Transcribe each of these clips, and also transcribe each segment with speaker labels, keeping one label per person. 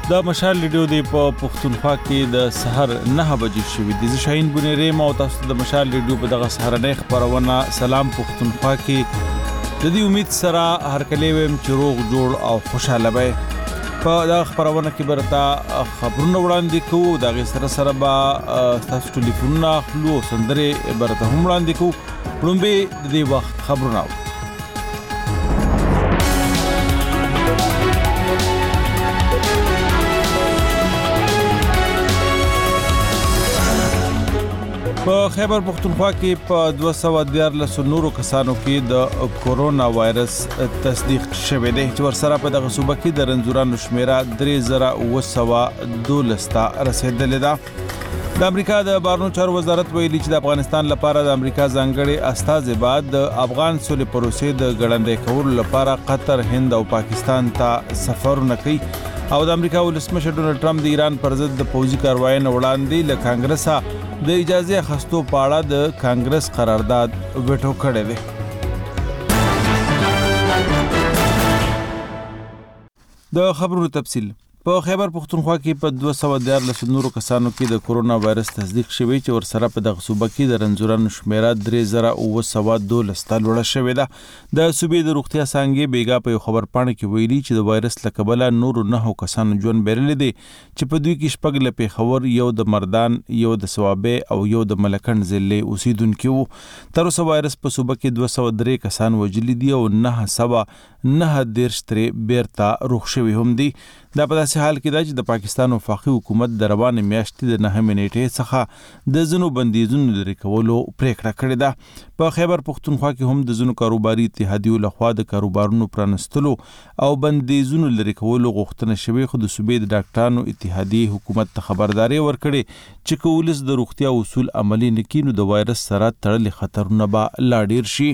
Speaker 1: د مشال ریډیو دی په پښتونخوا کې د سحر 9 بجې شوې د شاهین بنيري مو تاسو د مشال ریډیو په دغه سحرنې خبرونه سلام پښتونخوا کې د دې امید سره هر کله ويم چې روغ جوړ او خوشاله وي په دغه خبرونه کې برتا خبرونه وړاندې کوو د غیر سره با تاسو ټلیفون خلو سندره برتا هم وړاندې کوو پرمبه د دې وخت خبرونه په خیبر پختونخوا کې په 214 نورو کسانو کې د کورونا وایرس تصدیق شوه دی چې ورسره په دغه صوبه کې د رنځورانو شمیره 3912 ته رسیدلې ده د امریکا د بهرنیو چارو وزارت ویلي چې د افغانستان لپاره د امریکا ځانګړي استازي بعد د افغان سولې پروسې د ګړندې کولو لپاره قطر، هند او پاکستان ته سفرونه کوي او د امریکا ولسمشر ډونالد ټرمپ د ایران پر ضد د پوځي کاروایي وړاندې له کانګرس د اجازه اخستو په اړه د کانګرس قرارداد ویټو کړی دی د خبرونو تفصیل په خیبر پختونخوا کې په 214 نورو کسانو کې د کورونا وایرس تصدیق شوی چې ورسره په دغه صوبه کې د رنځورانو شمیره 3912 ته لوړه شوې ده د صوبې د روغتیا څانګې بیګا په خبر پاڼه کې ویلي چې د وایرس له کبله نور 9 کسانو ژوند بیرلې دي چې په دوی کې شپږ له پیښور، یو د مردان، یو د سوابې او یو د ملکند ضلع اوسیدونکو وو تر اوسه وایرس په صوبه کې 203 کسان وژلي دي او 919 ترې بیرته روغ شوي هم دي دا په داسې حال کې ده چې د پاکستان وفاقي حکومت د روانې میاشتې د 9 نیټې څخه د ځینو بندیزونو لري کولو پریکړه کړې ده په خیبر پختونخوا کې هم د ځینو کاروباري اتحادیو لخوا د کاروبارونو پرانستلو او بندیزونو لري کولو غوښتنه شوې خو د صوبې د ډاکټرانو اتحادیې حکومت ته خبرداري ورکړې چې کولس د روغتیا اصول عملي نکینو د وایرس سره تړلې خطرونه به لا ډیر شي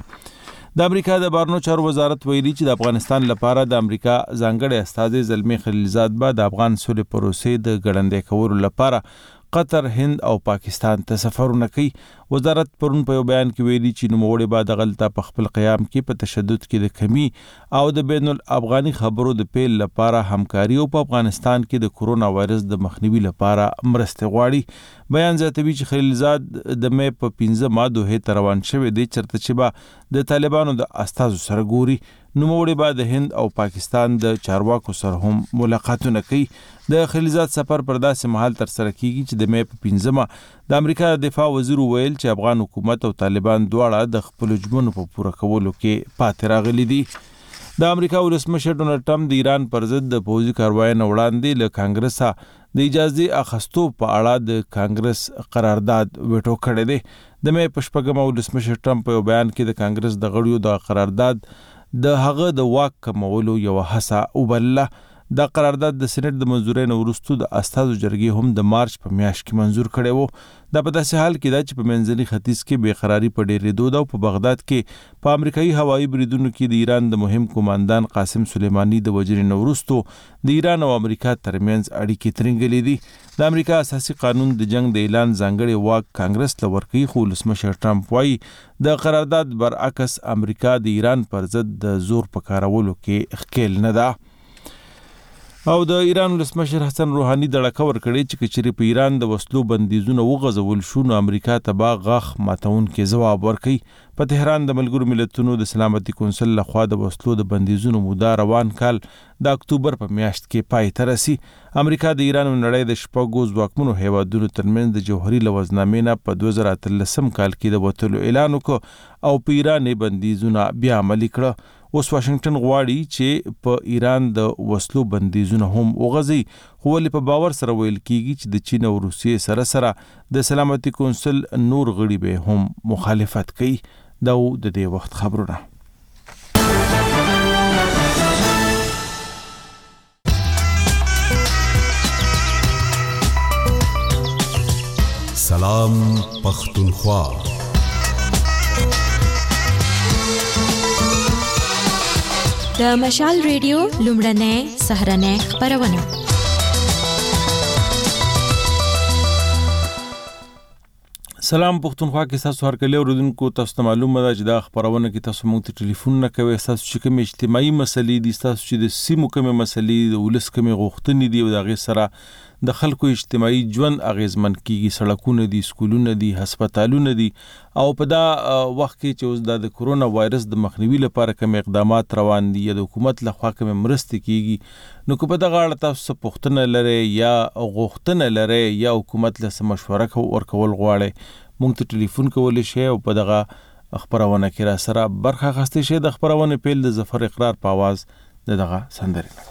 Speaker 1: د امریکا د بهرنیو چارو وزارت ویلي چې د افغانستان لپاره د امریکا ځانګړي استازي زلمی خلیلزاد به د افغان سولې پروسې د ګړندې کولو لپاره قطر، هند او پاکستان ته سفرونه کوي وزارت پرون په یو بیان کې ویلي چې نوموړي بعد غلطه په خپل قیام کې په تشدد کې د کمی او د بین الافغاني خبرو د پیل لپاره همکاري او په افغانستان کې د کورونا وایرس د مخنیوي لپاره مرسته غواړي بیان زیاتوي چې خلیلزاد د مې په 15 ماده ته روان شوی دی چرته چې به د طالبانو د استازو سره ګوري نوموړي بعد هند او پاکستان د چارواکو سره هم ملاقاتونه کوي د خلیلزاد سفر پر داسې مهال تر سره کیږي چې د مې په 15 د امریکا دفاع وزیر ویل چې افغان حکومت او طالبان دواړه د خپل ژمنو په پوره کولو کې پاتې راغلي دي د امریکا ولسمشر ډونالد ټرمپ د ایران پر ضد د پوځي کاروایي وړاندې له کانګرس د اجازه اخستو په اړه د کانګرس قرارداد ویټو کړی دی د مې په شپږم ولسمشر ټرمپ په بیان کې د کانګرس د غړیو د قرارداد د هغه د واک کمولو یو هڅه وبلله د قرارداد د سېنات د منځورۍ نه وروسته د استازو جرګې هم د مارچ په میاشت کې منزور کړی وو دا په داسې حال کې ده چې په منځني ختیځ کې بېقراري په ډېرېدو ده او په بغداد کې په امریکایي هوایي بریدونو کې د ایران د مهم قوماندان قاسم سلیماني د وژنې نه وروسته د ایران او امریکا ترمنځ اړیکې ترنګلې دي د امریکا اساسي قانون د جنگ د اعلان ځانګړي واک کانګرس ته ورکوي خو ولسمشر ټرمپ وایي د قرارداد برعکس امریکا د ایران پر ضد د زور په کارولو کې ښکیل نه ده او د ایران ولسمشر حسن روحاني دړکه ورکړي چې کچري په ایران د وسلو بندیزونه وغځول شو نو امریکا ته به غاښ ماتون کې جواب ورکړي په تهران د ملګرو ملتونو د سلامتي کونسل لخوا د وسلو د بندیزونو موده روان کال د اکتوبر په میاشت کې پای ته رسي امریکا د ایران نړۍ د شپږو ځواکمنو هیوادونو ترمنځ د جوهري لوزنامې نه په 2013 کال کې د وټلو اعلان وکړ او په ایران بندیزونه بیا عملي کړه اوس واشنگټن غواړي چې په ایران د وسلو بندیزونه هم وغځي خو ولې په باور سره ویل کیږي چې د چین او روسیې سره د سلامتي کونسل نور غړي به هم مخالفت کوي دا د دې وخت خبرونه
Speaker 2: سلام پختونخوا
Speaker 3: د مشال ریډیو لومړنۍ سهرنۍ خبرونه
Speaker 1: سلام پښتونخوا کې تاسو هر کله اوریدونکو تاسو ته معلومه ده چې دا خبرونه کې تاسو موږ ته ټلیفون نه کوي تاسو چې کوم اجتماعي مسلې دي تاسو چې د سیمو کوم مسلې د ولس کوم غوښتنې دي او د غي سره د خلکو اجتماعي ژوند اغیزمن کیږي سړکونه دي سکولونه دي هسپتالونه دي او په دا وخت کې چې اوس د کرونا وایرس د مخنیوي لپاره کوم اقدامات روان دي د حکومت لخوا کوم مرستې کیږي نو کو په دغه اړه تاسو پوښتنه لرئ یا غوښتنه لرئ یا حکومت له مشوره ورکول غواړئ مونږ ته ټلیفون کولی شئ او په دغه خبرونه کې را سره برخه اخیستئ شئ د خبرونه پیل د ظفر اقرار په आवाज دغه سندره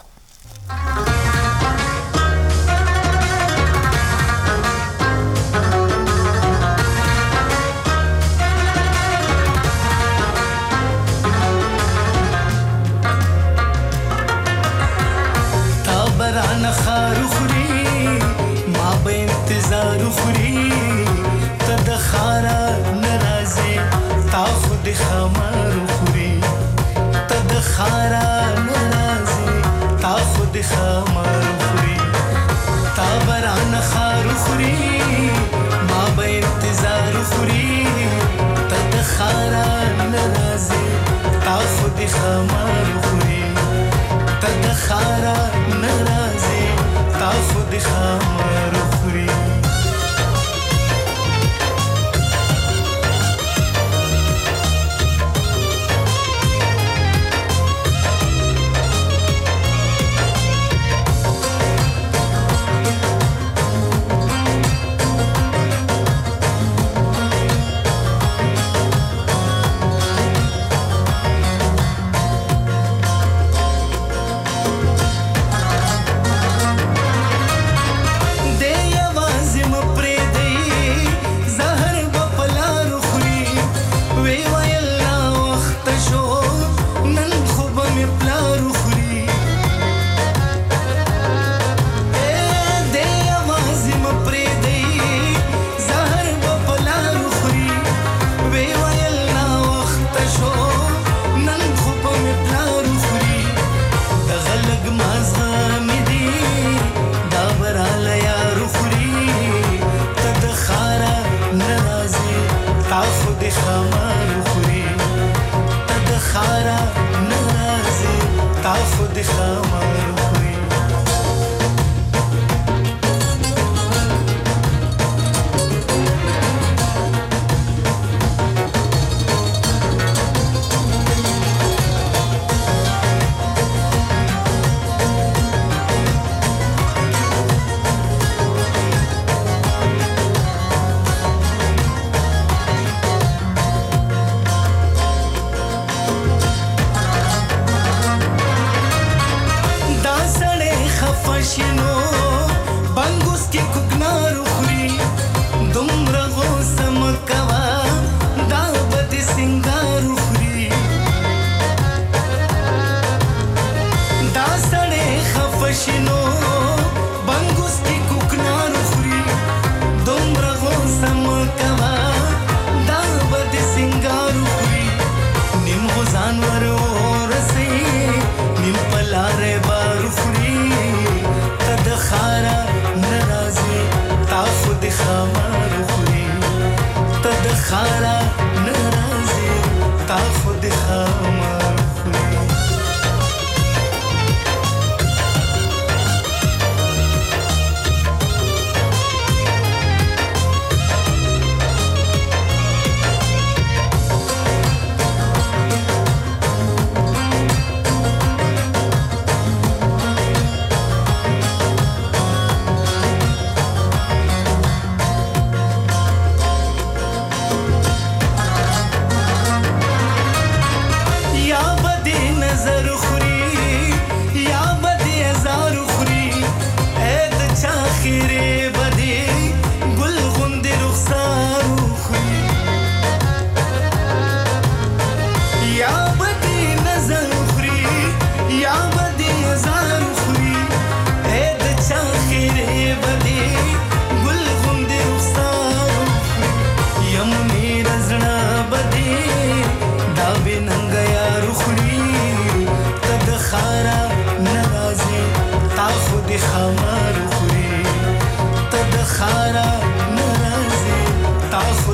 Speaker 4: تابران خارو خوري ما به انتظار خوري تد خارا نرازي تا خود خمر خوري تد خارا نرازي تا خود خمر خوري تابران خارو خوري ما به انتظار خوري تد خارا نرازي تا خود خمر خوري تد خارا نرازي تا خود خمر خوري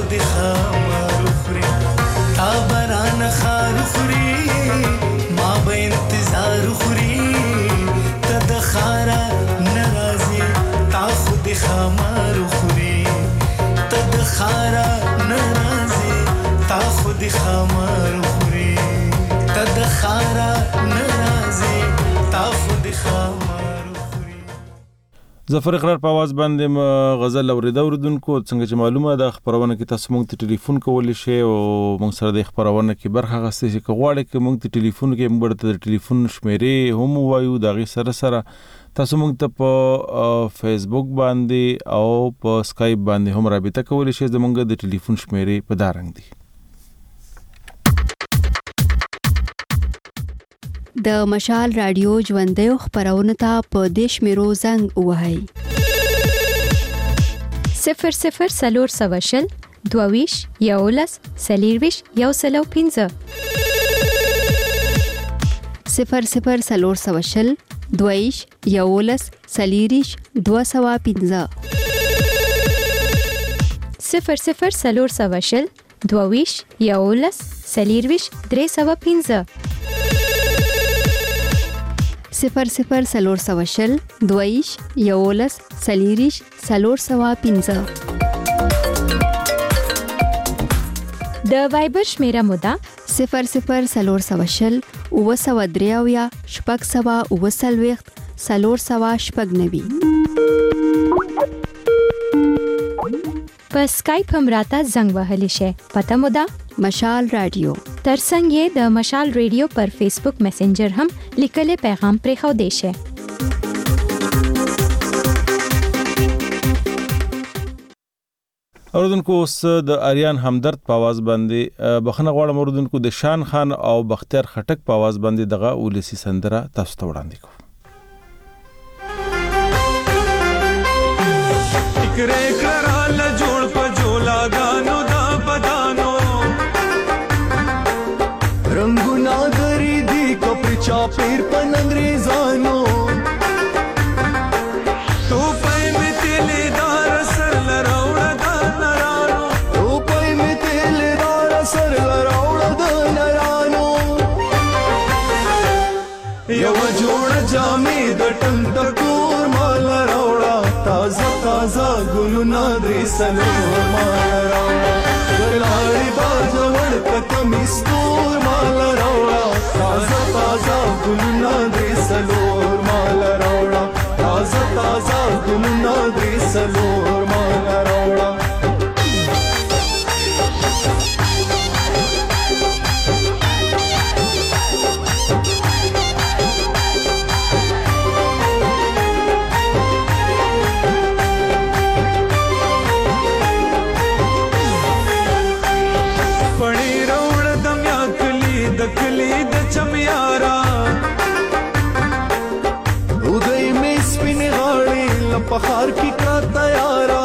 Speaker 4: خود خمار خوري تا بران خار خوري ما به انتظار خوري تد خارا ناراضي تا خود خمار خوري تد خارا ناراضي تا خود خمار خوري تد خارا ناراضي تا خود خمار خوري.
Speaker 1: ظفر اقرار په आवाज باندې غزل اوریدونکو څنګه چې معلومه ده خبرونه کې تاسو مونږ ته ټلیفون کولای شئ او مونږ سره د خبرونه کې برخه غوښتئ چې غواړئ چې مونږ ته ټلیفون کې مونږ ته ټلیفون شمیرې هم وایو دغه سره تاسو مونږ ته په فیسبوک باندې او په اسکایپ باندې هم رابطه کولای شئ زمونږ د ټلیفون شمیرې په دارنګ دي.
Speaker 5: د مشال رادیو ژوندۍ خبرونه ته په دیش میرو زنګ وهاي
Speaker 3: 00 سلور سواشل دوویش یولس سلیرویش یوسلو 15
Speaker 5: 00 سلور سواشل دوویش یولس سلیریش 215
Speaker 3: 00 سلور سواشل دوویش یولس سلیرویش 315
Speaker 5: 00 سلور سواشل دویش یولس سلیریش سلور سوا 15
Speaker 3: د وایبر شمیره مودا
Speaker 5: 00 سلور سواشل او سوا دریاویا شپږ سوا او سلويخت سلور سوا شپږ نوي
Speaker 3: په اسکایپ هم راته زنګ وهلی شي پته مودا
Speaker 5: مشال رادیو
Speaker 3: ترڅنګ یې د مشال ریډیو پر فیسبوک میسنجر هم لیکلي پیغام پرې خو دی شي.
Speaker 1: اوردونکو اوس د اریان همدرد په आवाज باندې بخنه غواړم اوردونکو د شان خان او بختیار خټک په आवाज باندې دغه ولسی سندره تاسو ته وړاندې کوم.
Speaker 6: ټکرې کړهال جوړ په جولا غانو دا بدانو
Speaker 4: رنگونا گری دی کپر چاپیر پن انگریزانو
Speaker 6: تو پای می تیل دار سر لراوړه دا نرانو
Speaker 4: تو پای می تیل دار سر لراوړه دا نرانو
Speaker 6: یو جوړ جامې د ټم ټکور مال راوړه
Speaker 4: تازه تازه ګلونه درې سلور مال راوړه ګلاري باز ورته کمیستور مال راوړه تازه تازه ګلونه درې سلور مال راوړه تازه تازه ګلونه درې سلور مال راوړه
Speaker 6: کلی د چمیارا
Speaker 4: اودای می سپین غاړي لپخار کی کا تیارا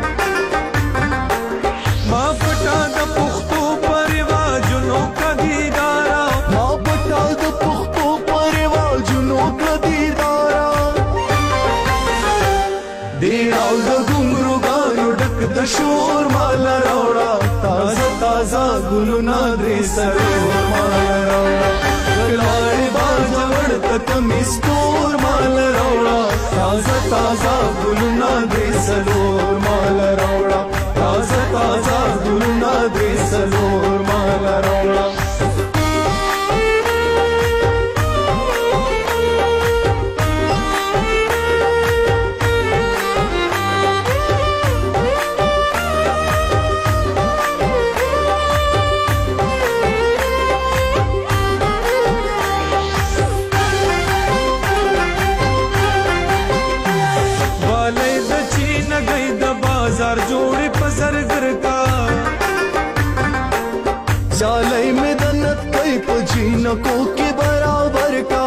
Speaker 6: ما پټا د پختو پرواجونو کدیدارا
Speaker 4: ما پټا د پختو پرواجونو کدیدارا دیراو د ګمرو غاړو ډک د شور مال راوړه تازه تازه ګلونه درې سلور مال راوړه ګلاري باز ورته کمیستور مال راوړه تازه تازه ګلونه درې سلور مال راوړه تازه تازه ګلونه درې سلور مال راوړه
Speaker 6: بازار جوړې پزرګر کا
Speaker 4: چالای میں دنت کئی پجینکو کے برابر کا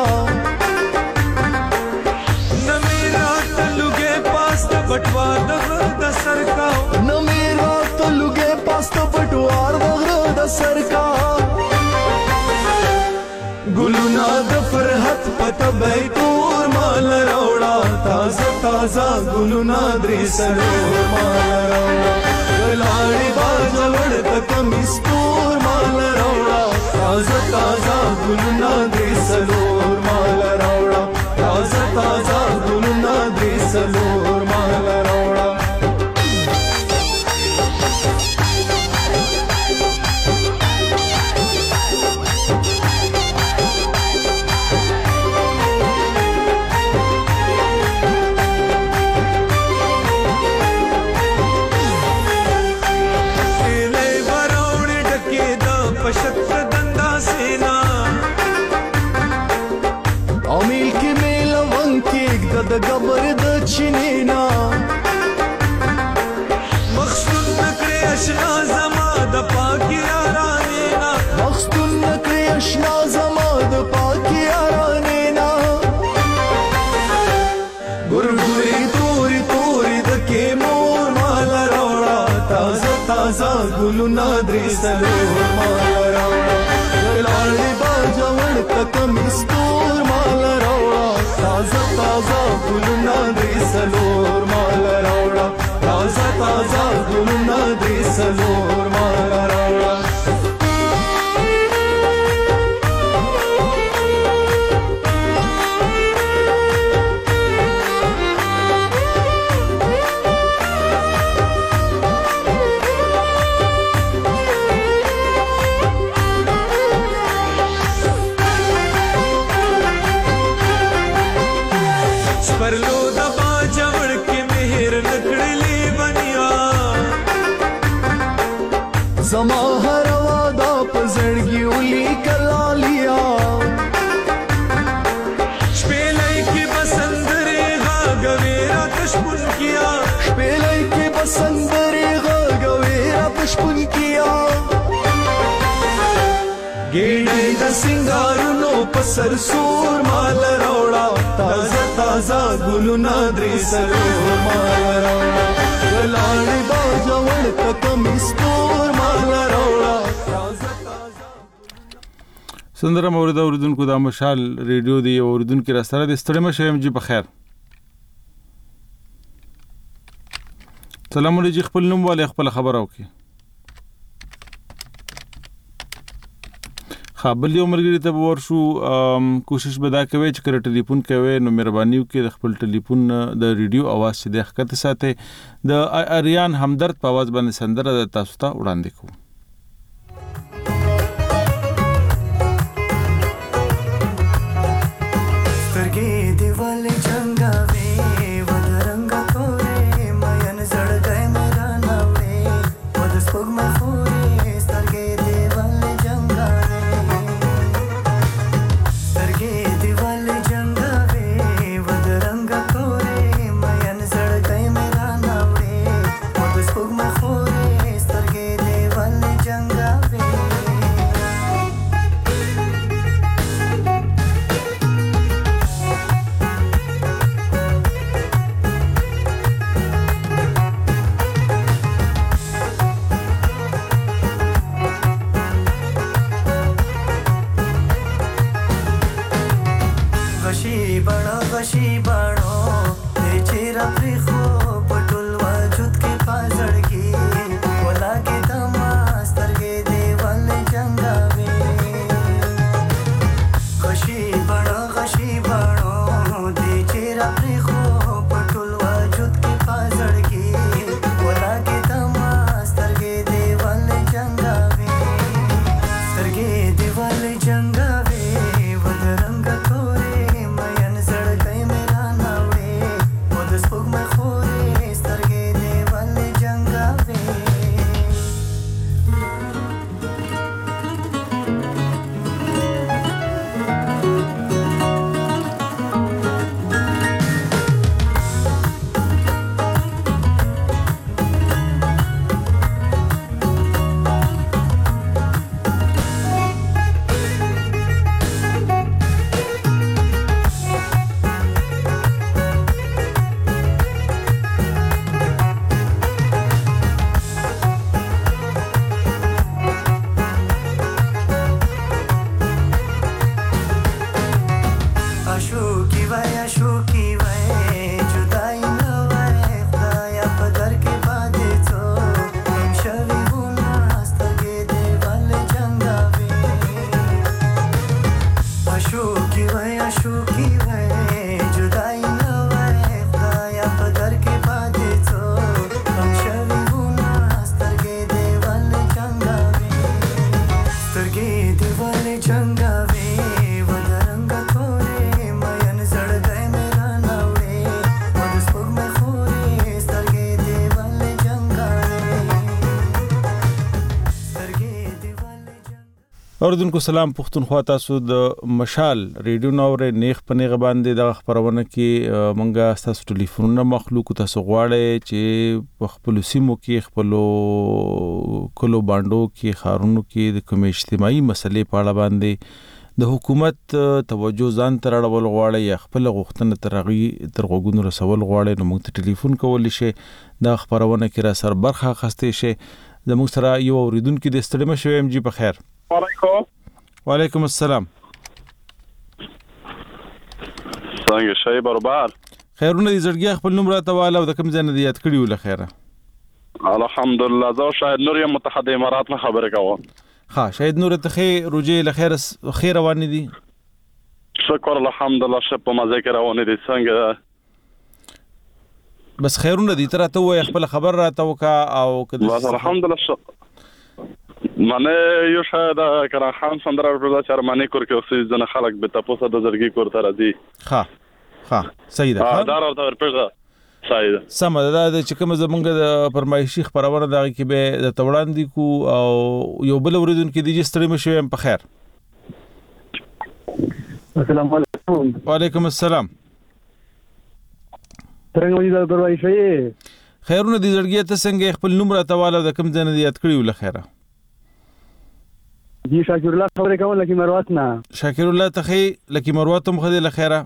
Speaker 6: نہ میرا تلوگے پاس بٹوا دغه د سر کا
Speaker 4: نہ میرا تلوگے پاس بٹوار دغه د سر کا ګلونا د فرحت پته بیتور مال راوړه تازه تازه ګلونا درې سلور مال راوړه ګلاړي باز تازه ګلونه درې څلور مال راوړه لاړې باجه وړته کمیستور مال راوړه تازه تازه ګلونه درې څلور مال راوړه تازه تازه ګلونه درې څلور مال راوړه
Speaker 6: परलो दबा जवड़ के मेहर नकड़ली बनिया
Speaker 4: زما هر وادا پزړګي ولي کلا لیا
Speaker 6: شپېلې کې بسندرې غاګويرا تشپن کیا
Speaker 4: شپېلې کې بسندرې غاګويرا تشپن کیا ګېډې د سنگارونو پسر سور مال راوړا تازه تازه ګلونه درې څلور مال راوړا لاړې باجه وړته کمیستور مال راوړا تازه تازه
Speaker 1: سندره مورد اوریدونکو د مشال ریډیو دی اوریدونکو را سره د ستړي مشم جی بخیر سلام علیکم خپل نوم والے خپل خبر او کی خپل یو مرګری ته ورشو کوشش به دا کوي چې کړه ټلیفون کوي نو مهرباني وکړئ د خپل ټلیفون د ریډیو आवाज چې د حقیقت ساته د اریان همدرد په आवाज باندې سندره د تاسو ته وړاندې کوم
Speaker 7: سترګې دیواله څنګه وې ودرنګ تورې مېن زړګې میرا ناوې ود سپوږمۍ خورې سترګې دیواله څنګه سترګې دیواله څنګه وې ودرنګ تورې مېن زړګې میرا ناوې ود سپوږمۍ خورې سترګې دیواله څنګه وې غشي بڼو د چیرې پرې خو پټول وجود کې پازړګي ولاګي د ماسترګې دیوال جنگاوي غشي بڼو د چیرې پرې خو پټول وجود کې پازړګي ولاګي د ماسترګې دیوال جنگاوي سترګې دیوال جنگاوي ودرنګ تورې
Speaker 1: اوردونکو سلام پښتونخوا تاسو د مشال ریډیو نور نیخ پنیغه باندې د خبرونه کې مونږه تاسو ټلیفونونه مخلوق تاسو غواړئ چې خپل سیمو کې خپل کلو باندو کې خارونو کې د کوم اجتماعي مسلې په اړه باندې د حکومت توجه ځان تر اړول غواړي یا خپل غوښتنه تر غوګونو رسول غواړي نو موږ ته ټلیفون کولی شي دا خبرونه کې را سر برخه خسته شي زموږ سره یو اوریدونکو د ستړي مشو ام جی په خیر. وعلیکم السلام.
Speaker 8: څنګه شي برابر؟
Speaker 1: خیرونه دې زړګي خپل نوم راته واله او د کوم ځای نه یاد کړی ول خیره؟
Speaker 8: الحمدلله زه شاهد نور یم متحده امارات نه خبره کوم.
Speaker 1: ها شاهد نور ته روجي لخير خیر روان دي.
Speaker 8: شکر الحمدلله شپ ما ذکر روان دي. څنګه
Speaker 1: بس خیرونه دي تر ته وای خپل خبر راته وکا او کده
Speaker 8: بس الحمدلله منه یو شاید کرا خان سندره ورته چرمانی کور کې اوسې ځنه خلک به تاسو د زړګي کور ته راځي. ها صحیح ده. دا راته ورپېژه صحیح ده.
Speaker 1: سم ده چې کوم زمونږ د فرمایشي خبرونه دغه کې به د توړاندې کو او یو بل اوریدونکو د ستړي مشو هم په خیر.
Speaker 9: السلام علیکم.
Speaker 1: وعلیکم السلام.
Speaker 9: څنګه وي دا پروايي شي؟
Speaker 1: خیرونه دې زړګي ته څنګه خپل نوم راته والا د کوم ځای نه یاد کړی ول خیره؟
Speaker 9: جی شاکر الله خبرې کوم لکه مروت نه.
Speaker 1: شاکر الله ته لکه مروت هم خدای له خیره.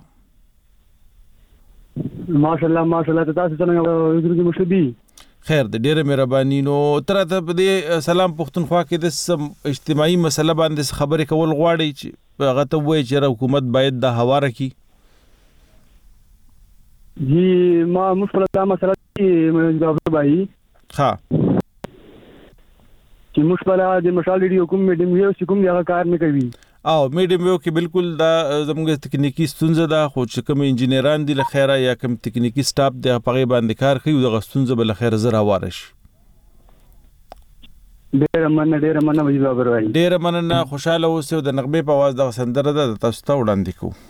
Speaker 9: ماشاءالله تاسو څنګه یو مشبي
Speaker 1: خیر د ډیره مهرباني. نو تر ته په دې سلام پښتونخوا کې د اجتماعي مسله باندې خبرې کول غواړي چې هغه ته وایي چې حکومت باید د هواره کی.
Speaker 9: جی ما مشکله مسله کې جواب بای
Speaker 1: ها
Speaker 9: چې مشکله د مشال ریډیو کوم میډیم ویو چې کوم هغه کار نه کوي
Speaker 1: او میډیم ویو کې بالکل دا زموږ تکنیکی ستونزه ده خو چې کوم انجینران دي لخيره یا کوم تکنیکی سټاف د پغې باندې کار کوي د غستونزه بل خیر زره وارش.
Speaker 9: ډیر مننه وجیبه بروي.
Speaker 1: ډیر مننه خوشاله اوسئ د نغمه په आवाज د سندره ده تاسو ته وړاندې کوم.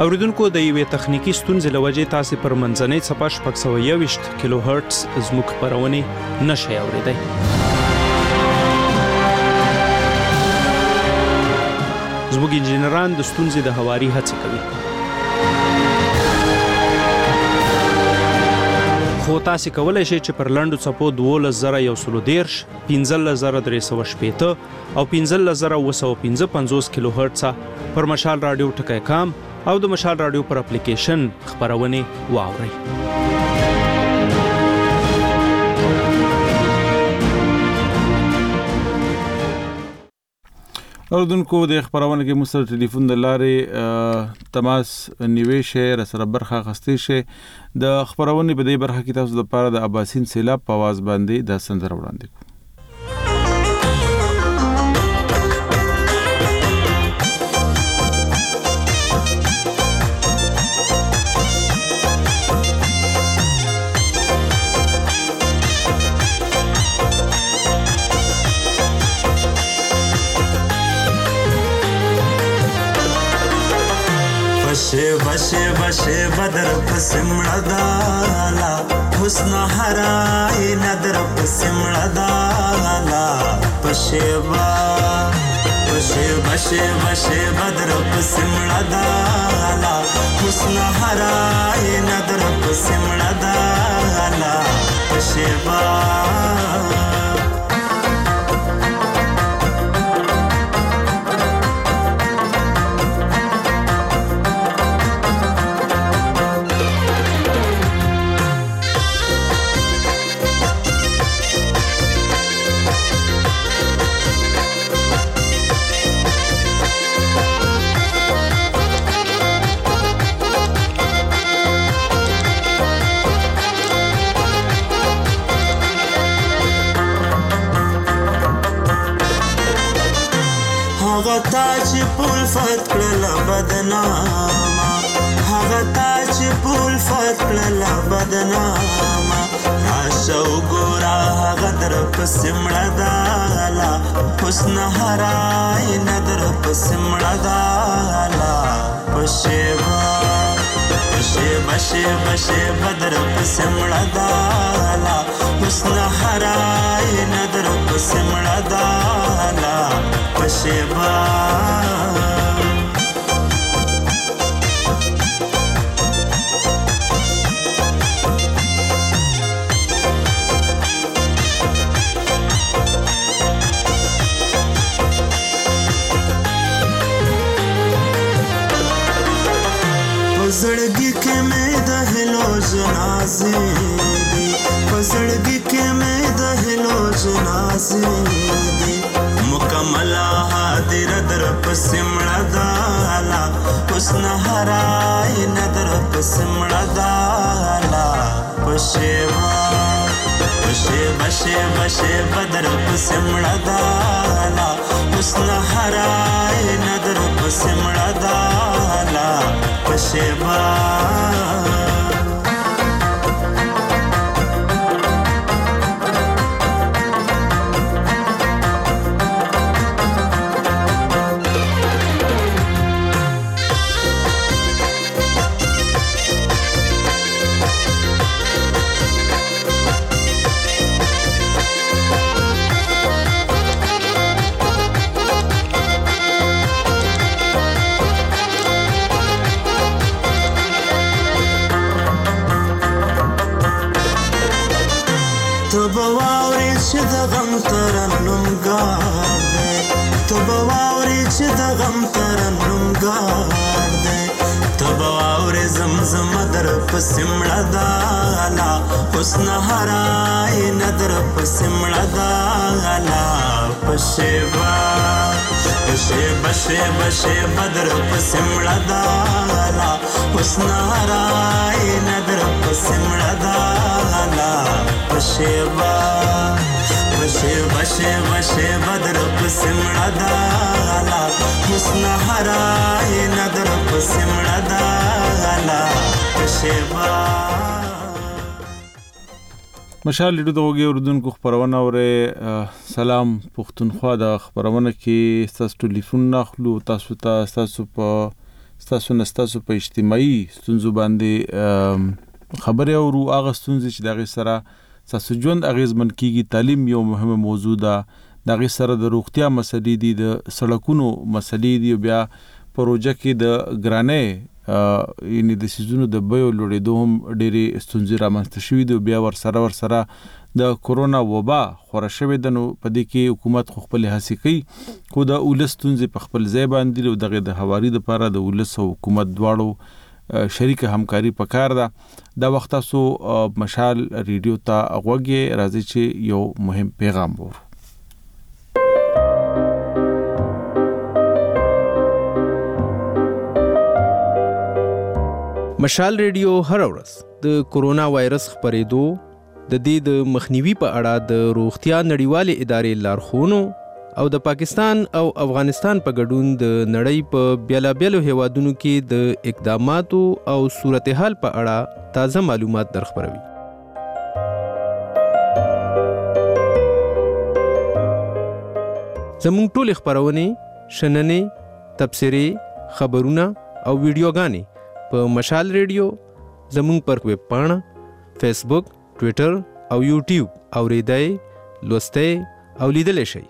Speaker 10: اوریدونکو د یوې تخنیکی ستونزې له وجې تاسو پر منځنۍ څپه 621 کیلو هرتز زموږ خبرونه نشئ اوریدای. زموږ انجنیران د ستونزې د هواري هڅه کوي. خو تاسو کولای شئ چې پر لاندو څپو 12113 15315 او 15955 کیلو هرتز پر مشال رادیو ټکی کام او د مشال رادیو پر اپلیکیشن خبرونه واورئ.
Speaker 1: اوردونکو د خبرونه کې مستر ټلیفون د لارې تماس نیوي شي را سره برخه غستې شي. د خبرونه په دې برخه کې تاسو د پاره د اباسین سیلاب په आवाज باندې د سندره وړاندې کوم.
Speaker 11: بشه بشه بدر پسمړه دالا حسن هرای ندر پسمړه دالا بشه بشه بدر پسمړه دالا حسن هرای ندر پسمړه دالا بشه چې پول فت کړل بدناما هغه تا چې پول فت کړل بدناما راشو ګورا هغه در پسمړه دالا حسن هرای ندر پسمړه دالا بشه بدر پسمړه دالا حسن هرای ندر پسمړه دالا بشه پزړګي کې مې د هلو جنازې دي پزړګي کې مې د هلو جنازې دي مکمل حاضر در پسمړه دالا حسن هرای ندر پسمړه دالا بشه بدر پسمړه دالا حسن هرای ندر پسمړه دالا بشه پسمړه دالا حسن هرای ندر پسمړه دالا بشه بدر پسمړه دالا حسن هرای ندر پسمړه دالا بشه بدر پسمړه دالا حسن هرای ندر پسمړه دالا
Speaker 1: مشال لیدو دغه اردوونکو خبرونه اوره سلام پښتونخوا د خبرونه کې تاسو ټلیفون ناخلو تاسو په ستاسو په اجتماعي ستونزو باندې خبرې اورو، هغه ستونزې چې دغه سره ستاسو ژوند اغیزمن کیږي. تعلیم یو مهمه موضوع ده، دغه سره د روغتیا مسلې دي، د سړکونو مسلې دي، بیا پروژه کې د ګرانۍ یعنی د سيزونو د بیو لوړېدو هم ډېرې ستونزې رامنځته شوې دي. بیا ورسره د کورونا وبا خوره شوې ده، نو په دې کې حکومت خپل هڅې کوي خو د ولس ستونزې په خپل ځای باندې او دغه د هواري لپاره د ولس او حکومت دواړو شریک همکاري پکار ده. دا وخت تاسو مشال ریډیو ته غوږی راځي چې یو مهم پیغام وو.
Speaker 10: مشال ریډیو هر ورځ د کورونا وایرس خپرېدو د دې د مخنیوي په اړه د روغتیا نړیوالې ادارې لارښوونو او د پاکستان او افغانستان په ګډون د نړۍ په بیلابیلو هیوادونو کې د اقداماتو او صورتحال په اړه تازه معلومات درخبروي. زموږ ټول خبرونه، شننې، تبصرې، خبرونه او ویډیوګانې په مشال ریډیو، زموږ پر ویب پاڼه، فیسبوک، ټویټر او یوټیوب اوریدای، لوستای او لیدلای شئ.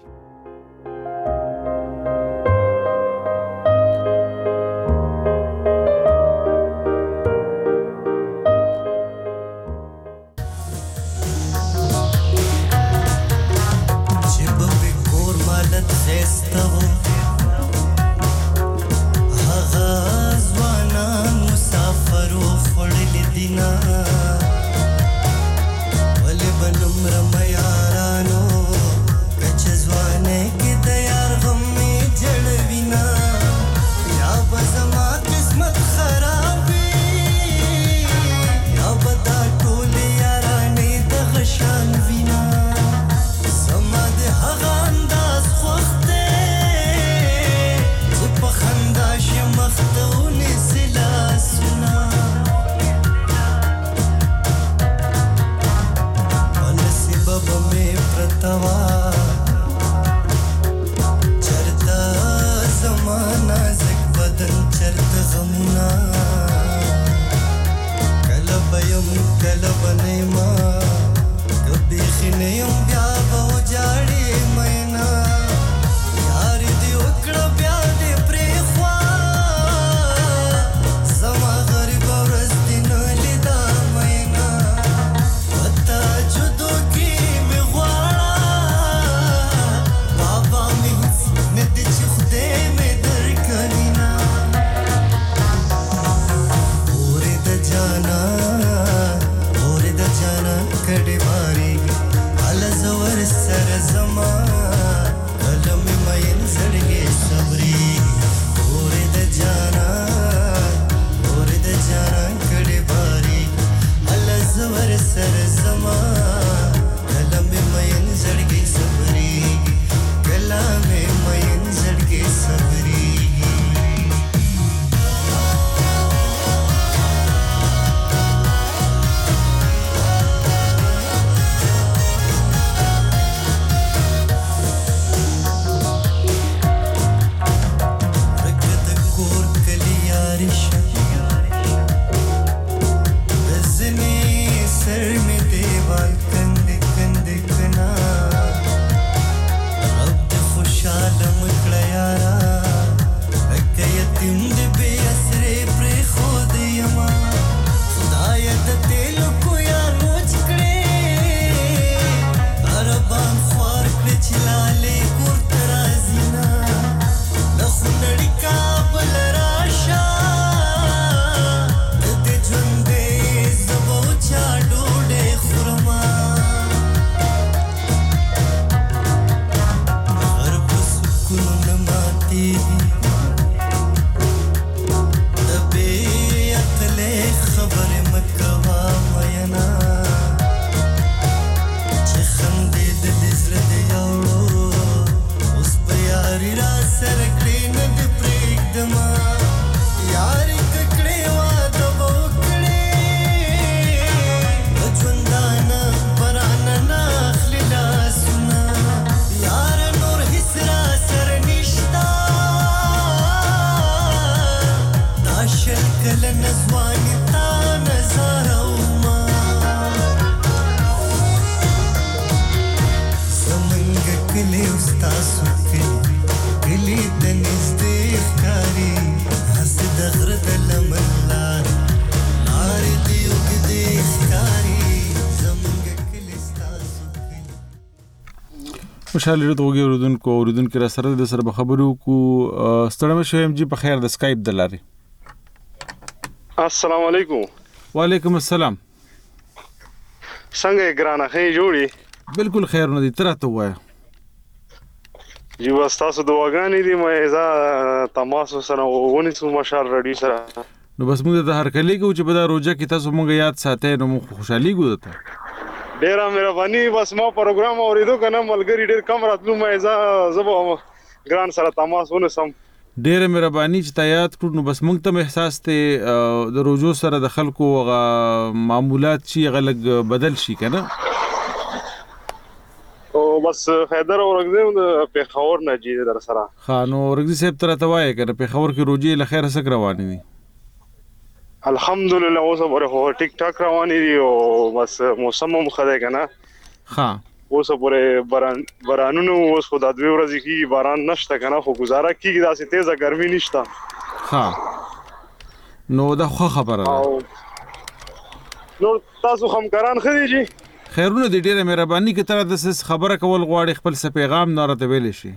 Speaker 7: Well,
Speaker 1: مشال ریډیو اوریدونکو را سره د سره خبرو کو ستړم شوم جی په خیر د سکایپ دلاري.
Speaker 12: السلام علیکم.
Speaker 1: وعلیکم السلام.
Speaker 12: څنګه ګرانه خې جوړي؟
Speaker 1: بالکل خیر نه دي ترته وای.
Speaker 12: جی واستاسو دواګانې دي مې ځا تماسو سره ونی څو مشال رډي سره.
Speaker 1: نو بس موږ د هر کلی کو چې په دا روزه کې تاسو موږ یاد ساتئ نو موږ خوشحالي ګورته.
Speaker 12: ډیره مهرباني. بس ما پروګرام اوریدو کنه ملګری ډیر کم راتلو مې ځا زبو ګران سره تماس ونسم.
Speaker 1: ډیره مهرباني چې تایید کړو. نو بس موږ ته احساس ته د روزو سره د خلکو معمولات شي غلط بدل شي کنه.
Speaker 12: او بس حیدر اورګزیم د پیښور نه جی در سره.
Speaker 1: ها نو اورګزی صاحب تر ته وایي کنه پیښور کې روزي له خیر سره روانې دي.
Speaker 12: الحمدلله اوس پورې ټیک ټاک روانې دي او بس موسم هم خدای کنه.
Speaker 1: ها
Speaker 12: اوس پورې بارانونو اوس خو د دوی ورځې کې باران نشته کنه خو گزاره کیږي داسې تیزه ګرمي نشته.
Speaker 1: ها نو دا خو خبره ده.
Speaker 12: نو تاسو همکاران خدي جی
Speaker 1: خیرونه دې ډیره مهرباني کې تر د خبره کول غواړي خپل څه پیغام نارته ویل شي.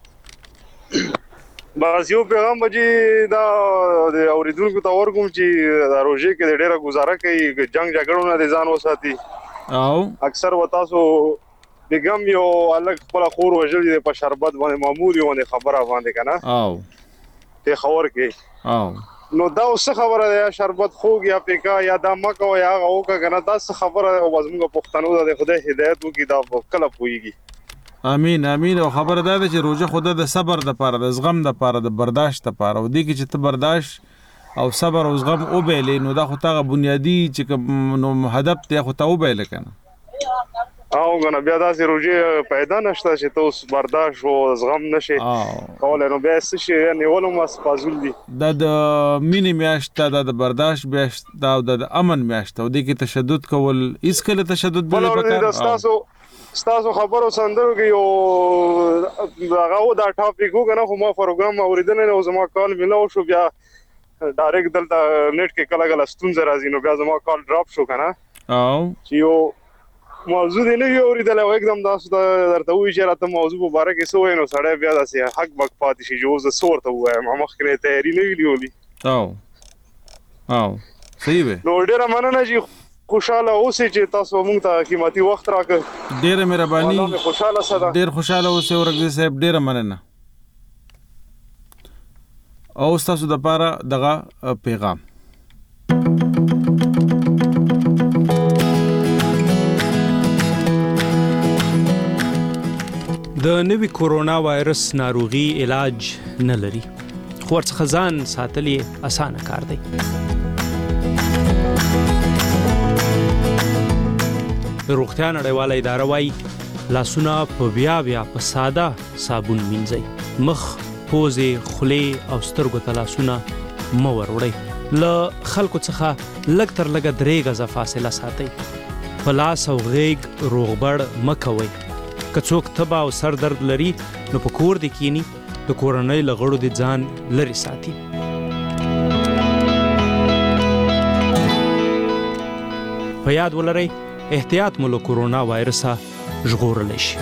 Speaker 12: بس یو پیغام بجی دا د اوریدونکو ته ورکوم چې د روزي کې ډیره گزاره کوي جنگ جګړو نه ځان وساتي.
Speaker 1: او
Speaker 12: اکثر وتاسو بیگم یو الګ خپل خور وجل دي په شربت باندې معمولی باندې خبره باندې کنه.
Speaker 1: او
Speaker 12: ته خبر کې
Speaker 1: او
Speaker 12: نو دا اوس خبره ده شربت خوګ یا پیکا یا دا مکو یا او کنه دا خبره او زموږ پښتنو د خدای هدایت وکي دا کله پويږي.
Speaker 1: امين امين. او خبره ده چې روزه خدا د صبر د پاره د زغم د پاره د برداشت د پاره او دي کې چې ته برداشت او صبر او زغم او بیلې نو دا خو تاغه بنیادی چې نو هدف ته خو ته او بیل کنه.
Speaker 12: او غنه بیا داسې روزي پیدا نشته چې ته اوس برداشت او زغم نشي کولای نو بیا څه شي نیولم واس پازول دي.
Speaker 1: دا د مینې میاشت دا د برداشت میاشت دا د امن میاشت او د کې تشدد کول هیڅ کله تشدد بل
Speaker 12: پکار. ستاسو خبرو سندرو کې یو هغه دا ټاپک وګنه خو ما پروګرام اوریدل نه او زما کال ملو شو بیا ډایرکټ دلته نیټ کې کله کله ستونزه راځي نو بیا زما کال ډراپ شو کنه.
Speaker 1: او
Speaker 12: چې یو موضوع دی نه اوریدل او एकदम تاسو درته وی چې راته موضوع مبارک یې سوې نو سړی بیا داسې حق بک پاتې شي جو زه صورت وایم ما مخکې تیاری نه ویلې.
Speaker 1: او صحیح به
Speaker 12: نو ډیره مننه چې خوشاله اوسئ چې تاسو موږ ته قیمتي وخت راکړ.
Speaker 1: ډیره مهرباني.
Speaker 12: خوشاله سره
Speaker 1: ډیر خوشاله اوسئ اورګزی صاحب ډیره مننه. او تاسو د پاره دغه پیغام
Speaker 10: د نوي کورونا وایرس ناروغي علاج نه لري خو ورڅخه ځان ساتل اسانه کار دی. روغتیا نړیواله اداره وايي لاسونه په بیا په ساده صابون مینځئ. مخ، پوزې، خولې او سترګو ته لاسونه مه وروړئ. له خلکو څخه لږ تر لږه 3 غزه فاصله ساتئ. په لاس او غیږ روغبړ مه کوئ. که څوک تبه او سر درد لري نو په کور دې کینی د کورنۍ له غړو دې ځان لرې ساتي. په یاد ولرئ احتیاط مو له کورونا وایرسه ژغورلی شي.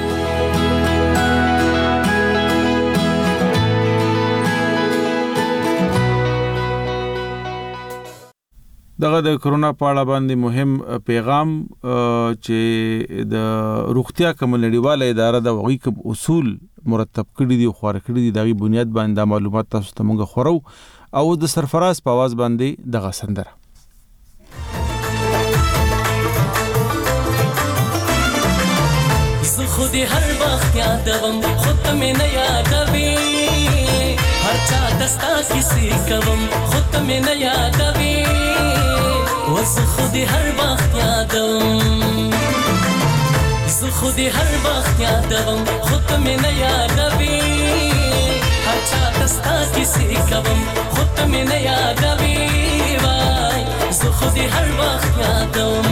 Speaker 1: دغه د کورونا په اړه باندې مهم پیغام چې د روغتیا کوم نړیواله اداره د وغي کوم اصول مرتب کړي دي خو کړي دي دغه بنیاد باندې معلومات تاسو ته موږ خورو او د سرفراز په आवाज باندې دغه سندره
Speaker 13: خودی هر وخت یادوم خود ته مې نه یادوي هر چا دستا کیسې کوم خود ته مې نه یادوي وز خودی هر وخت یادوم زه خودی هر وخت یادوم خود ته مې نه یادوي هر چا دستا کیسې کوم خود ته مې نه یادوي وای زه خودی هر وخت یادوم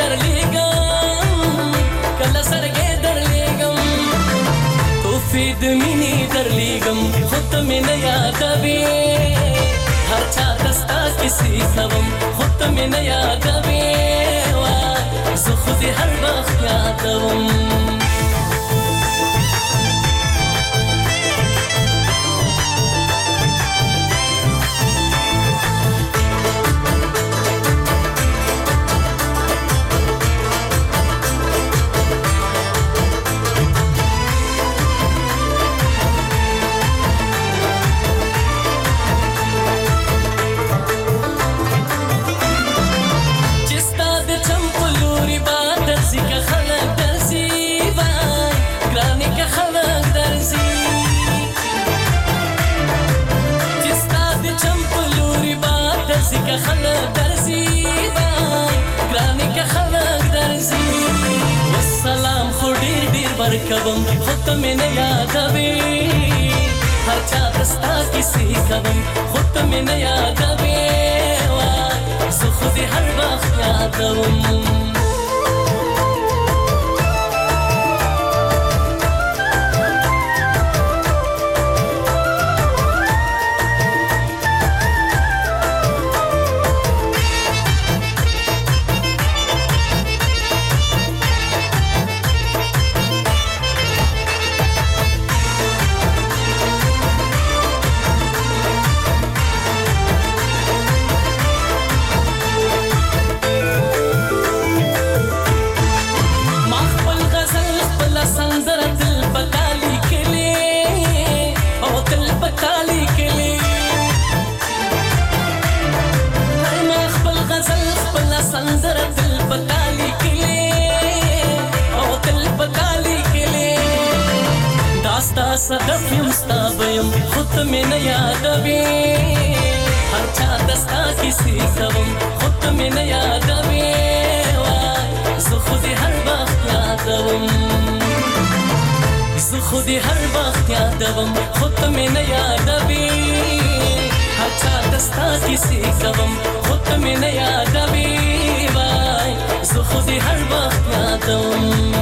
Speaker 13: درلېږم کله زړګې درلېږم توفې د مینې درلېږم خو ته مې نه یادوې هر چا ته ستا کیسې کوم خو ته مې نه یادوې زه خو دې هر وخت یادوم که خلق درزی گرانی که خلق درزی والسلام خو ډیر ډیر ورکوم خو ته مې نه یادوې هر چا ته ستا کیسې کوم خو ته مې نه یادوې زه خو دې هر وخت یادوم صدف یم ستا بیم خو ته مې نه یادوې هر چا ته ستا کیسې کوم خو ته مې نه یادوې زه خو دې هر وخت یادوم زه خو دې هر وخت یادوم خو ته مې نه یادوې هر چا ته ستا کیسې کوم خو ته مې نه یادوې زه خو دې هر وخت یادوم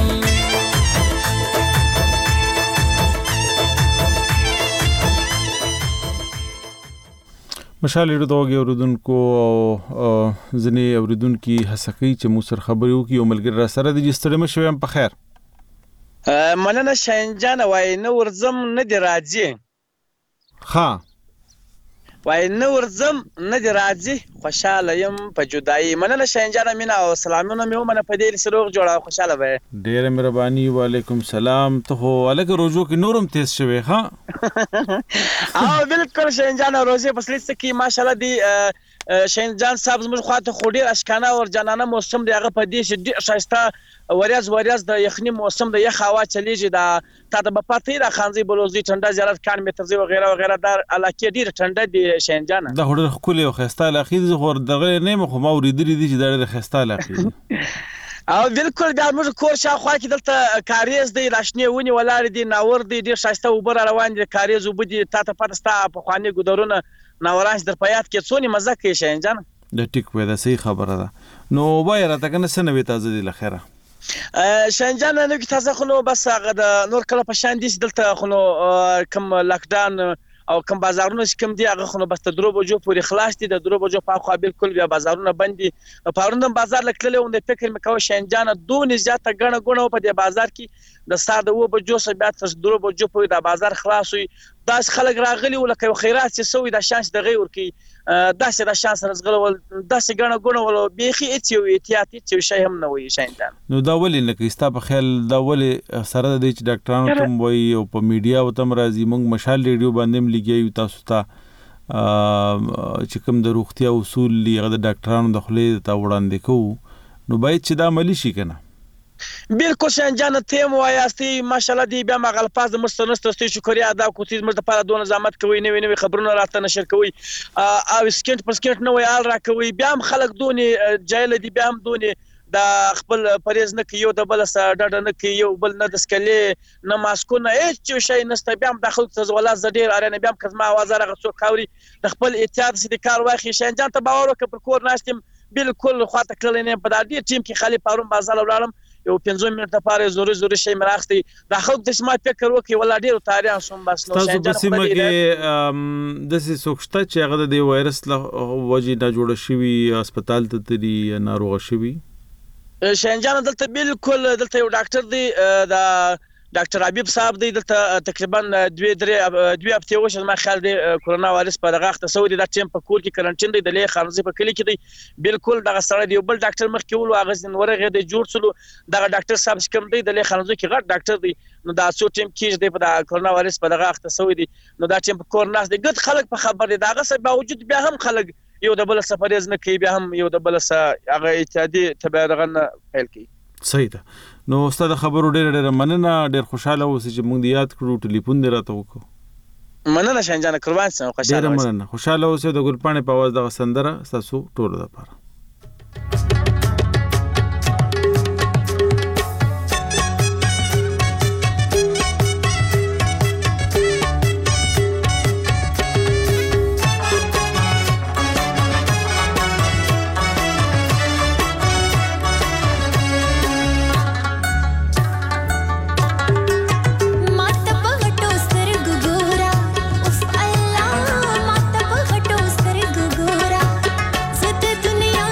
Speaker 1: مشال ډېرو د وګي اوریدونکو او ځینې اوریدونکي هڅه کوي چې مو سره خبرې وکړي او ملګري را سره د ستړي مشو هم په خیر
Speaker 14: مننه شاهین وای نو ورزم نه دی راځي
Speaker 1: ها
Speaker 14: وای نو ورزم نه دی راځي خوشاله يم په جدایي مننه شاهین مینا او سلامونه مې ومنه په دې سروغ جوړه خوشاله وای
Speaker 1: ډېر مهرباني وعلیکم سلام ته هو الګ روزو کې نورم تیز شوی ها
Speaker 14: او بالکل شاهین روزه په سلیت کې ماشاءالله دی شاهین جان صاحب زموږ خواته خوري اشکانه او جانانه موسم دی هغه په دې چې شایسته وریاز د یخنی موسم د یخ هوا چلیږي دا تا د بپاتې را خانزي بلوزي ټنډه زیارت کان مترزي وغیرہ وغیرہ در علاقه ډیر ټنډه دی شاهین جان
Speaker 1: دا هډر خولي او خسته علاقه دي خو دغه نه مخ ما ورېدلې دي چې دا خسته علاقه
Speaker 14: او بالکل دا موږ کور شاوخوا کې دلته کاریز دی راشنې ونی ولار دي ناور دی ډیر شایسته وبر روان دي کاریز وبدي تا ته پاتستا په خواني ګدرونه ناورانش در پیات کې څونی مزه کوي شاهین جان
Speaker 1: د ټیک وې دا صحیح خبره ده نو وای راته کنه سنوي تازه دي لخره
Speaker 14: شاهین جان نو کې تازه خو بس هغه د نور کله په شان دي دلته خو کم لاکډاون او کم بازارونه چې کم دي هغه خو بس د درو بجو پورې خلاص دي د درو بجو په خو بالکل بیا بازارونه بند دي پاروندم بازار لکله و د فکر مې کوي شاهین جان دون زیاته غنه په دې بازار کې د سار د و بجو سره بیا تر درو بجو پورې د بازار خلاص وي داس خلک راغلي ولکه خیرات چې سوې د شانس د غیر کی داسې د شانس رزغلول داسې غنه ول بيخي اتیو احتیاط چې شي هم نه وي شاهین جان
Speaker 1: نو دا ولې نه کیستا په خیال دا ولې سره د ډاکټرانو کوم وای او په میډیا او تم راځي موږ مشال ریډیو باندې لګیو تاسو ته چې کوم د روغتیا اصول لري د ډاکټرانو د خلې ته وړاندې کوو نو باید چې دا عملی شي کنه
Speaker 14: بالکل شاهین جان ته مو وایاستي ماشاءالله دی بیا مغل پاز مستنستي شکریا ادا کوتي زموږ لپاره دونه زحمت کوي نوې خبرونه راته نشر کوي او سکینټ پر سکینټ نو یال را کوي بیا هم خلک دونه جایل دی بیا هم دونه دا خپل پریز نه کیو د بل سره ډډ نه کیو بل نه د سکلې نه ماسکو نه هیڅ شي نسته بیا هم داخل ته ولا زډیر ارنه بیا هم کزما आवाज راغ څو کاوري د خپل احتیاط سي د کار واخی شاهین جان ته باور وکړ پر کور ناشتم بالکل خواته کړل نه په دې ټیم کې خالي پارون بازار ولاړم یو 15 منټه لپاره زوري شي مراختي د خلک د سمات فکر وکي ولا ډیر تاریخ سوم بس نو
Speaker 1: تاسو په سیمه کې د سې سوکشته چې هغه د وایرس له وجې نه جوړ شوی هسپتال ته تری ناروغ شوی
Speaker 14: شنجان دلته بالکل دلته یو ډاکټر دی د ډاکټر حبیب صاحب دی دلته تقریبا 2 هفته وشو ما خیال دی کورونا وایرس په دغه وخت سعودي د ټیم په کور کې کرنټین دی د لې خارزي په کلی کې دی بالکل دغه سره دی بل ډاکټر مخ کې ولو هغه زین ورغه دی جوړ سلو دغه ډاکټر صاحب کوم دی د لې خارزي کې غټ ډاکټر دی نو دا څو ټیم کې دی په د کورونا وایرس په دغه وخت سعودي نو دا ټیم په کورونا دی ګټ خلک په خبر دی دغه سبب باوجود بیا هم خلک یو د بل سفریز نه کوي بیا هم یو د بل سره هغه اعتیادي تبعرغه فعل کوي
Speaker 1: صحیح ده نو استاد خبرو ډېر مننه ډېر خوشاله اوسئ چې موږ یاد کړو ټلیفون دې راته وکړو
Speaker 14: مننه شنجان قربان سم خوشاله
Speaker 1: اوسئ مننه خوشاله اوسئ د ګلپاڼې په आवाज د سندره تاسو ټول لپاره
Speaker 15: दुनिया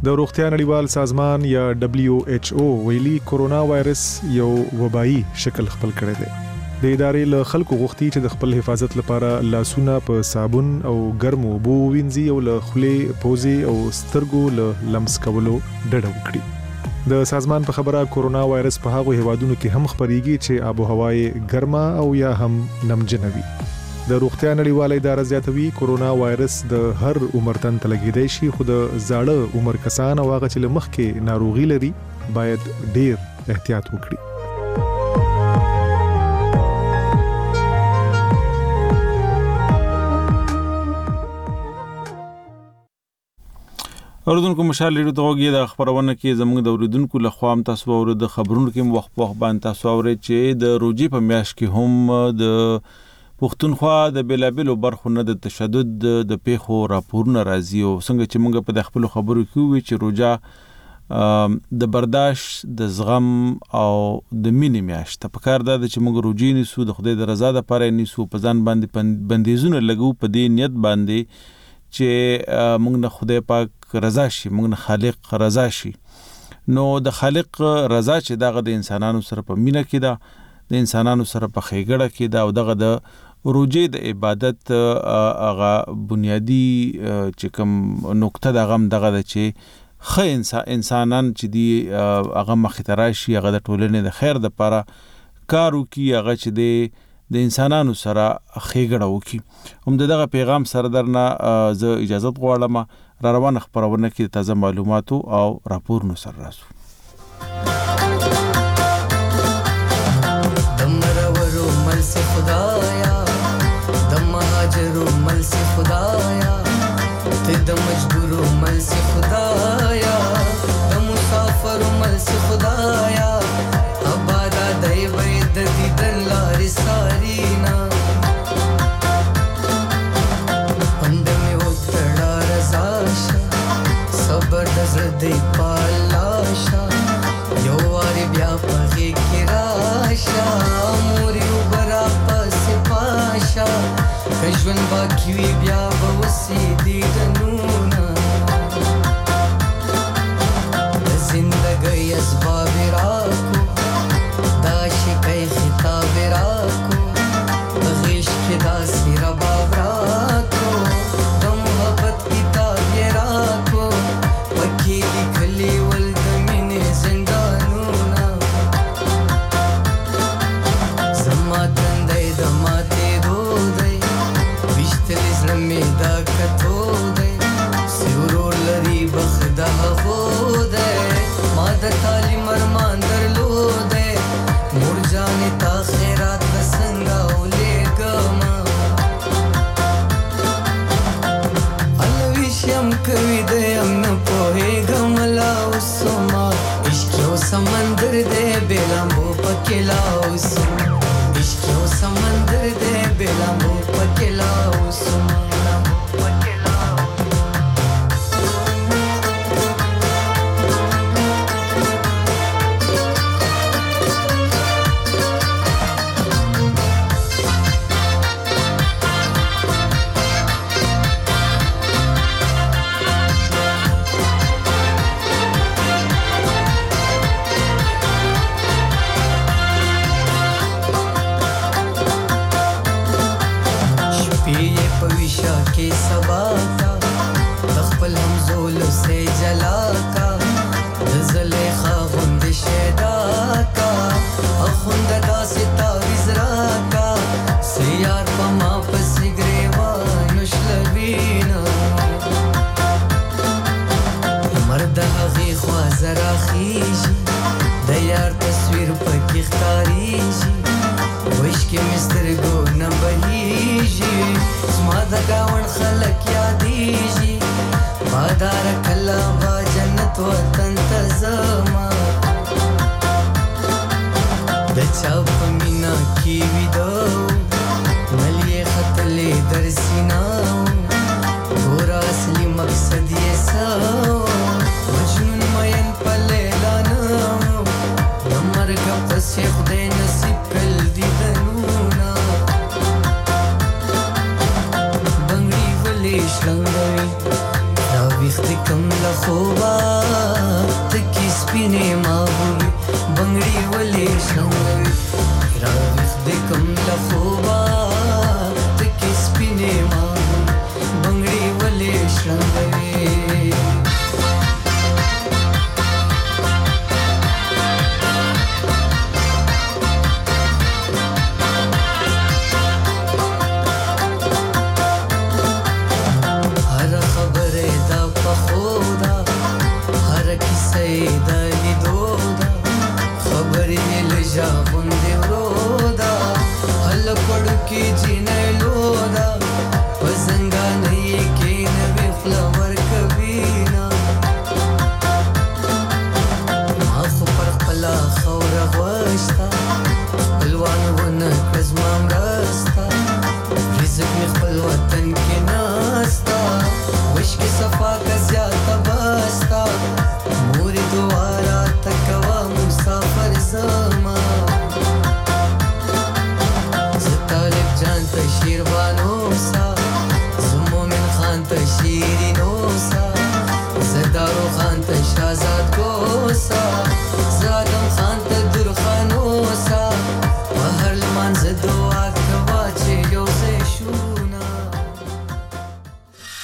Speaker 15: د روغتیا نړیوال سازمان یا WHO ویلي کورونا وایرس یو وبایي شکل خپل کړی دی. د ادارې له خلکو غوښتي چې د خپل حفاظت لپاره لاسونه په صابون او ګرمو اوبو وینځي او له خولې، پوزې او سترګو له لمس کولو ډډه وکړي. د سازمان په خبره کورونا وایرس په هغو هیوادونو کې هم خپریږي چې آب و هوا یې ګرمه او یا هم نمجنه وي. د روغتیا نړیواله اداره زیاتوي کورونا وایرس د هر عمر تن ته لګیدای شي، خو د زاړه عمر کسان او هغه چې له مخکې ناروغي لري باید ډیر احتیاط وکړي.
Speaker 1: اوردونکو مشال ریډیو ته وګورئ د خبرونه کې زموږ د اوریدونکو له خوا هم تاسو اورئ د خبرونو کې وخت په وخت باندې تاسو اورئ چې د روجي په میاشت کې هم د پښتونخوا د بیلابلو برخو نه د تشدد د پیښو راپورونه راځي او څنګه چې موږ په خپل خبرو کې وی چې روجا د برداشت، د زغم او د مینې میاشت په کار ده چې موږ روجي نیسو د خدای د رضا لپاره نیسو، په ځان باندې بندیزونه لګو په دې نیت باندې چې موږ نه خدای پاک رضا شي، موږ نه خالق رضا شي. نو د خالق رضا چې دغه د انسانانو سره په مینه کې ده، د انسانانو سره په ښېګړه کې ده او دغه د روجې د عبادت هغه بنیادی چې کوم نقطه د غم دغه د چې ښه انسانان چې دی هغه مخې ته راشي، هغه د ټولنې د خیر دپاره کار وکړي، هغه چې د انسانانو سره ښېګړه وکړي. هم دغه پیغام سره درنه زه اجازت غواړم را روانه خبرونه کې تازه معلوماتو او راپورونو سره راسو.
Speaker 16: دمرورو مل سے خدایا، دم مهاجرو مل سے خدایا، ته د مجبورو مل سے خدایا، د مسافرو مل سے خدایا، ابادا دای وې د دیدن لارې سارینا پندمه وکړه رضاشا صبر د زړه پالاشا یو واری بیا پغې کې راشا موري وبرا پس پاشا کژون باقی وی بیا وسی دی دنونا زندګي اسباب راکو داشي کای خطاب راکو غیش کې داسې رباب راکو د محبت کتاب راکو پکې لیکلي ول د مینې زندانونه زما تندې د ماتې دودې وشتل زړه مې دا کتو دې سیورور لري بخدا هو دې ما د تعلیم ارمان درلودې مور جانې تا خیرات بسنګا ولېګما الویشم کوي دې ام نه پوهېږم لا اوسما عشق یو سمندر دې بېلامبو پکې لا اوسما عشق یو سمندر دې بېلامبو پکې لا اوسما وخت کم لخوبا تکی سپینه ماهوی بنگړي ولې شنګوي را وخت کم لخوبا تکی سپینه ماهوی بنگړي ولې شنګوي